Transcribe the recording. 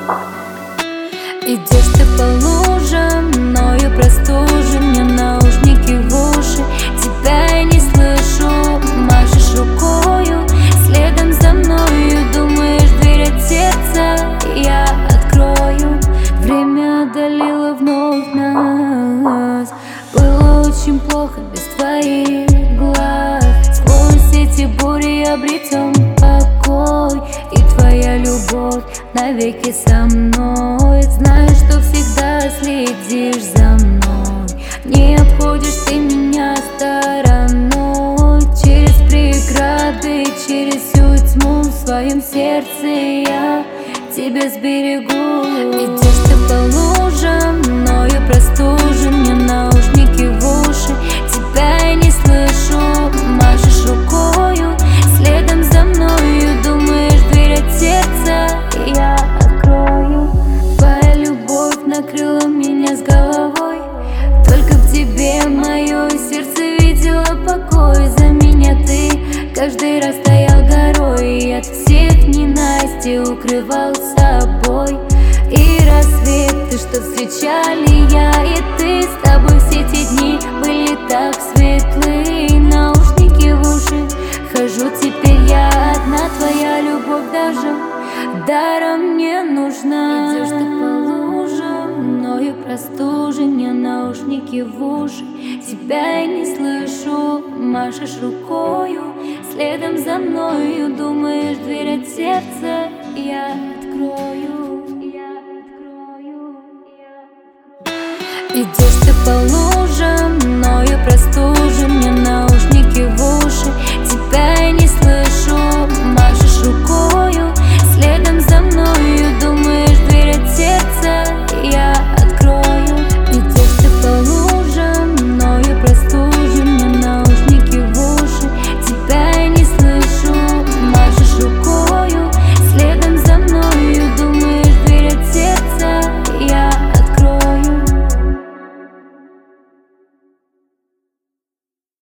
Идешь ты по лужам, мною простужен, мне наушники в уши, тебя я не слышу. Машешь рукою, следом за мною, думаешь, дверь от сердца я открою. Время одолело вновь нас, было очень плохо без твоих глаз. Сквозь эти бури обретем покой, и твоя любовь навеки со мной. Знаешь, что всегда следишь за мной, не обходишь ты меня стороной. Через преграды, через всю тьму в своем сердце я тебя сберегу. Идешь ты по лужам, мною простужен, мне наушники в уши, тебя я не слышу. Машешь рукою, следом за мною, думаешь, дверь от сердца я открою. Твоя любовь накрыла меня с головой, только в тебе мое сердце видело покой. За меня ты каждый раз стоял горой, и от всех ненастий укрывал собой. И рассветы, что встречали я и ты, с тобой все эти дни были так светлые. Наушники в уши, хожу теперь я одна, твоя любовь даже даром не нужна. Идешь ты по лужам, мною простужен, мне наушники в уши, тебя я не слышу. Машешь рукою, следом за мною, думаешь, дверь от сердца я открою. Идешь ты по лужам, мною простужен,